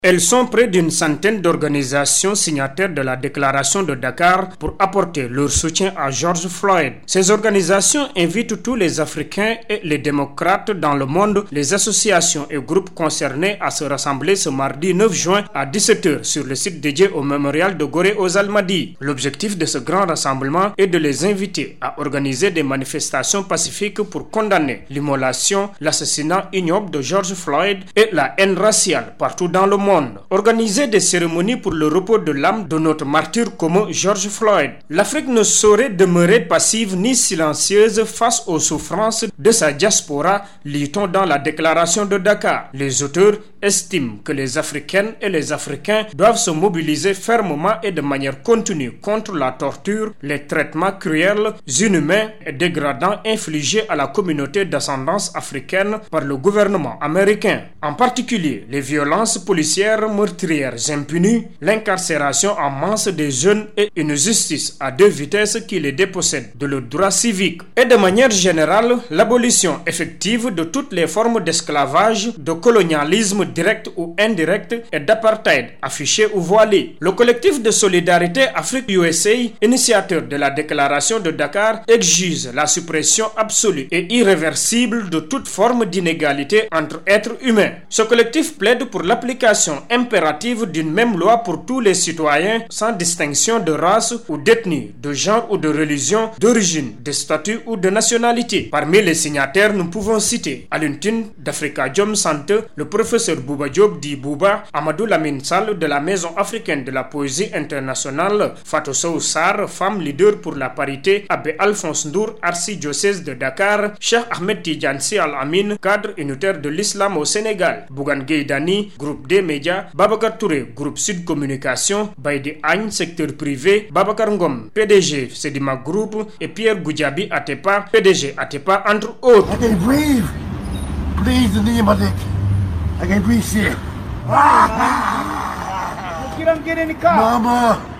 Elles sont près d'une centaine d'organisations signataires de la déclaration de Dakar pour apporter leur soutien à George Floyd. Ces organisations invitent tous les Africains et les démocrates dans le monde, les associations et groupes concernés à se rassembler ce mardi 9 juin à 17h sur le site dédié au mémorial de Gorée aux Almadies. L'objectif de ce grand rassemblement est de les inviter à organiser des manifestations pacifiques pour condamner l'immolation, l'assassinat ignoble de George Floyd et la haine raciale partout dans le monde. Organiser des cérémonies pour le repos de l'âme de notre martyr commun George Floyd. L'Afrique ne saurait demeurer passive ni silencieuse face aux souffrances de sa diaspora, lit-on dans la déclaration de Dakar. Les auteurs estiment que les Africaines et les Africains doivent se mobiliser fermement et de manière continue contre la torture, les traitements cruels, inhumains et dégradants infligés à la communauté d'ascendance africaine par le gouvernement américain. En particulier, les violences policières meurtrières impunies, l'incarcération en masse des jeunes et une justice à deux vitesses qui les dépossède de leurs droits civiques. Et de manière générale, l'abolition effective de toutes les formes d'esclavage, de colonialisme direct ou indirect et d'apartheid, affiché ou voilé. Le collectif de solidarité Afrique-USA, initiateur de la déclaration de Dakar, exige la suppression absolue et irréversible de toute forme d'inégalité entre êtres humains. Ce collectif plaide pour l'application impérative d'une même loi pour tous les citoyens sans distinction de race ou d'ethnie, de genre ou de religion, d'origine, de statut ou de nationalité. Parmi les signataires, nous pouvons citer Alioune Tine d'Africajom Santé, le professeur Bouba Diop dit Bouba, Amadou Lamine Sall de la Maison africaine de la poésie internationale, Fatou Sow Sarr, femme leader pour la parité, Abbé Alphonse Ndour, archidiocèse de Dakar, Cheikh Ahmed Tidiane Sy Al Amin, cadre unitaire de l'islam au Sénégal, Bougane Gueye Dany, groupe des médias, Babacar Touré, groupe Sud Communication, Baïdi Agne, secteur privé, Babacar Ngom, PDG Sedima Group et Pierre Goudiaby Atepa, PDG Atepa, entre autres. I can breathe. Please, the name of it. I can breathe here. You don't get in the car. Mama.